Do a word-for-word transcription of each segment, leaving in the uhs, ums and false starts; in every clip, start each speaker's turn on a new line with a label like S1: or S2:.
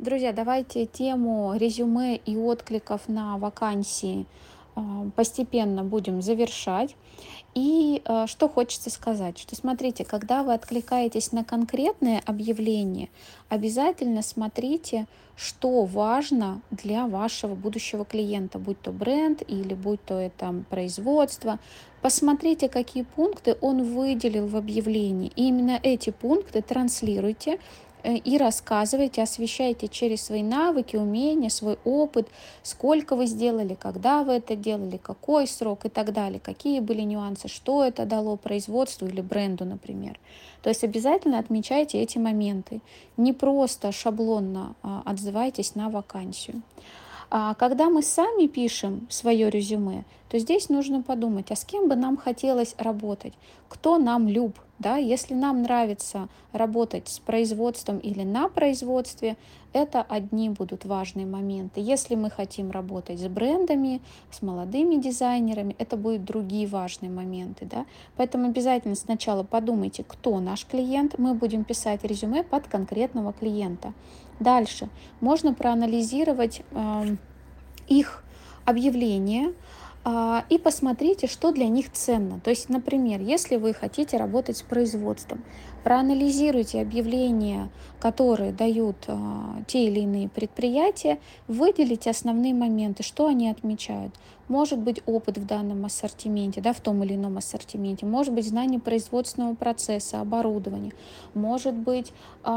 S1: Друзья, давайте тему резюме и откликов на вакансии а, постепенно будем завершать. И э, что хочется сказать, что смотрите, когда вы откликаетесь на конкретные объявления, обязательно смотрите, что важно для вашего будущего клиента, будь то бренд или будь то это производство. Посмотрите, какие пункты он выделил в объявлении. И именно эти пункты транслируйте э, и рассказывайте, освещайте через свои навыки, умения, свой опыт, сколько вы сделали, когда вы это делали, какой срок и так далее, какие были нюансы, что это дало производству или бренду, например. То есть обязательно отмечайте эти моменты. Не просто шаблонно а, отзывайтесь на вакансию. А когда мы сами пишем свое резюме, то здесь нужно подумать, а с кем бы нам хотелось работать, кто нам люб, да, если нам нравится работать с производством или на производстве, это одни будут важные моменты. Если мы хотим работать с брендами, с молодыми дизайнерами, это будут другие важные моменты, да. Поэтому обязательно сначала подумайте, кто наш клиент, мы будем писать резюме под конкретного клиента. Дальше можно проанализировать э, их объявления а, и посмотрите, что для них ценно. То есть, например, если вы хотите работать с производством, проанализируйте объявления, которые дают а, те или иные предприятия, выделите основные моменты, что они отмечают. Может быть опыт в данном ассортименте, да, в том или ином ассортименте, может быть знание производственного процесса, оборудования, может быть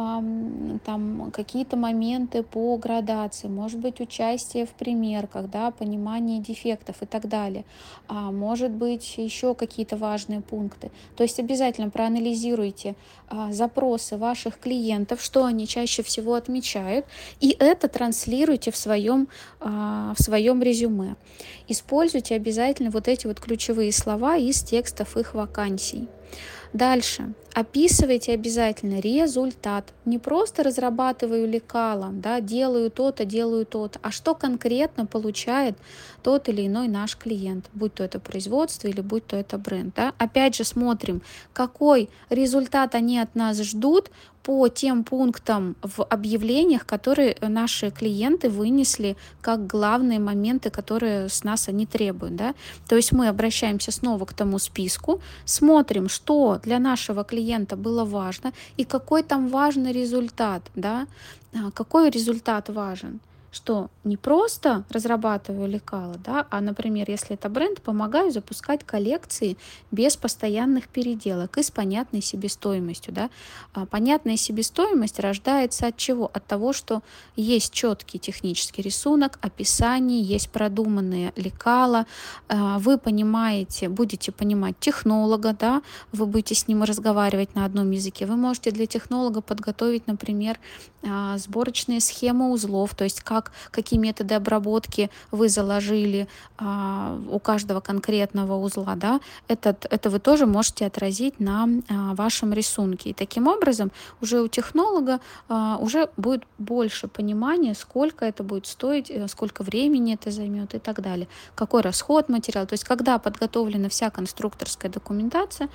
S1: ам, там какие-то моменты по градации, может быть участие в примерках, да, понимание дефектов и так далее, а может быть еще какие-то важные пункты. То есть обязательно проанализируйте а, запросы ваших клиентов, что они чаще всего отмечают, и это транслируйте в своем, а, в своем резюме. Используйте обязательно вот эти вот ключевые слова из текстов их вакансий. Дальше. Описывайте обязательно результат. Не просто разрабатываю лекала, да, делаю то-то, делаю то-то, а что конкретно получает тот или иной наш клиент, будь то это производство или будь то это бренд. Да. Опять же смотрим, какой результат они от нас ждут по тем пунктам в объявлениях, которые наши клиенты вынесли как главные моменты, которые с нас они требуют. Да. То есть мы обращаемся снова к тому списку, смотрим, что для нашего клиента было важно и какой там важный результат, да, А, какой результат важен, что не просто разрабатываю лекала, да, а, например, если это бренд, помогаю запускать коллекции без постоянных переделок и с понятной себестоимостью, да. А понятная себестоимость рождается от чего? От того, что есть четкий технический рисунок, описание, есть продуманные лекала, а, вы понимаете, будете понимать технолога, да, вы будете с ним разговаривать на одном языке. Вы можете для технолога подготовить, например, а, сборочные схемы узлов, то есть как, какие методы обработки вы заложили а, у каждого конкретного узла, да, этот, это вы тоже можете отразить на а, вашем рисунке. И таким образом уже у технолога а, уже будет больше понимания, сколько это будет стоить, э, сколько времени это займет и так далее, какой расход материала. То есть когда подготовлена вся конструкторская документация,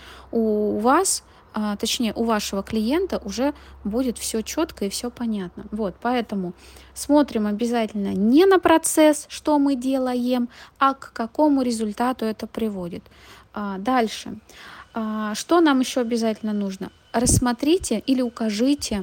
S1: у вас а, точнее, у вашего клиента уже будет все четко и все понятно. Вот, поэтому смотрим обязательно не на процесс, что мы делаем, а к какому результату это приводит. А, дальше. А, что нам еще обязательно нужно? Рассмотрите или укажите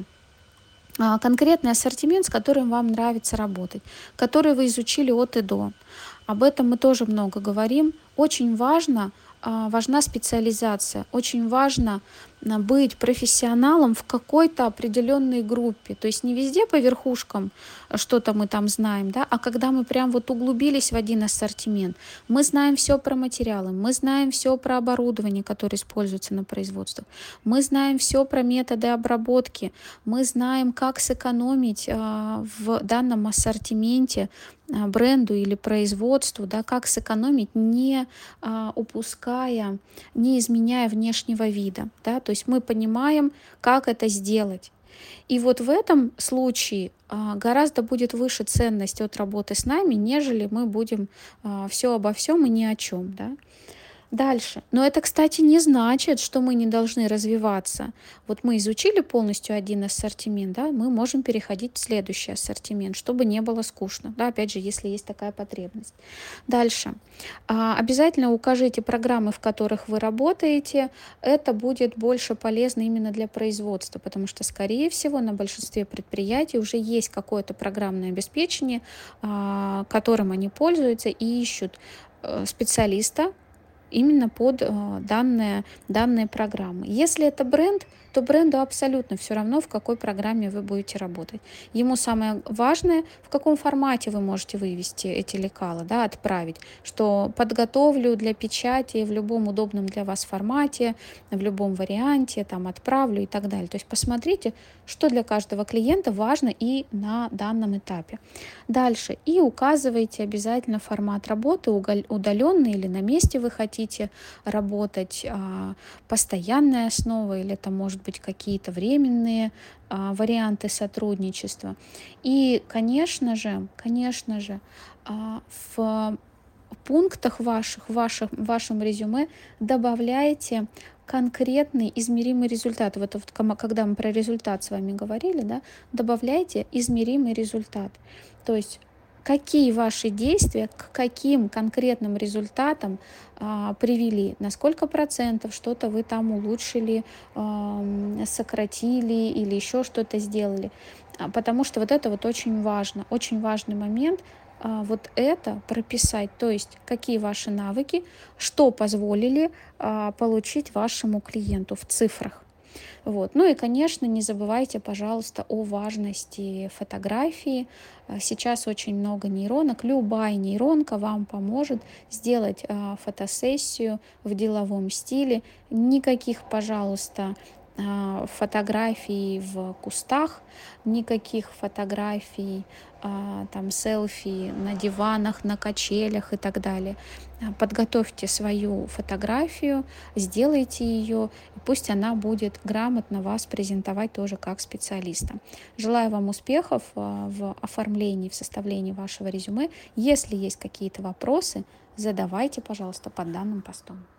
S1: а, конкретный ассортимент, с которым вам нравится работать, который вы изучили от и до. Об этом мы тоже много говорим. Очень важно, а, важна специализация, очень важно а, быть профессионалом в какой-то определенной группе. То есть не везде по верхушкам а, что-то мы там знаем, да, а когда мы прям вот углубились в один ассортимент, мы знаем все про материалы, мы знаем все про оборудование, которое используется на производстве, мы знаем все про методы обработки, мы знаем, как сэкономить а, в данном ассортименте а, бренду или производству, да, как сэкономить, не а, упуская, не изменяя внешнего вида, да, то есть мы понимаем, как это сделать. И вот в этом случае а, гораздо будет выше ценность от работы с нами, нежели мы будем все обо всем и ни о чем, да. Дальше. Но это, кстати, не значит, что мы не должны развиваться. Вот мы изучили полностью один ассортимент, да, мы можем переходить в следующий ассортимент, чтобы не было скучно. Да, опять же, если есть такая потребность. Дальше. А, Обязательно укажите программы, в которых вы работаете. Это будет больше полезно именно для производства, потому что, скорее всего, на большинстве предприятий уже есть какое-то программное обеспечение, а, которым они пользуются и ищут э, специалиста, именно под э, данные, данные программы. Если это бренд, то бренду абсолютно все равно, в какой программе вы будете работать. Ему самое важное, в каком формате вы можете вывести эти лекала, да, отправить, что подготовлю для печати в любом удобном для вас формате, в любом варианте, там, отправлю и так далее. То есть посмотрите, что для каждого клиента важно и на данном этапе. Дальше. И указывайте обязательно формат работы, удаленный или на месте вы хотите работать, а, постоянная основа или это может быть какие-то временные а, варианты сотрудничества. И, конечно же, конечно же, а, в пунктах ваших, ваших, в вашем резюме добавляйте конкретный измеримый результат. Вот, вот кома- когда мы про результат с вами говорили, да, добавляйте измеримый результат. То есть какие ваши действия к каким конкретным результатам а, привели, на сколько процентов что-то вы там улучшили, ам, сократили или еще что-то сделали. А, Потому что вот это вот очень важно, очень важный момент, а, вот это прописать, то есть какие ваши навыки, что позволили а, получить вашему клиенту в цифрах. Вот. Ну и, конечно, не забывайте, пожалуйста, о важности фотографии. А, Сейчас очень много нейронок. Любая нейронка вам поможет сделать а, фотосессию в деловом стиле. Никаких, пожалуйста, а, фотографий в кустах, никаких фотографий, а, там, селфи на диванах, на качелях и так далее. А, Подготовьте свою фотографию, сделайте ее, и пусть она будет грамотно вас презентовать тоже как специалиста. Желаю вам успехов а, в оформлении, в составлении вашего резюме. Если есть какие-то вопросы, задавайте, пожалуйста, под данным постом.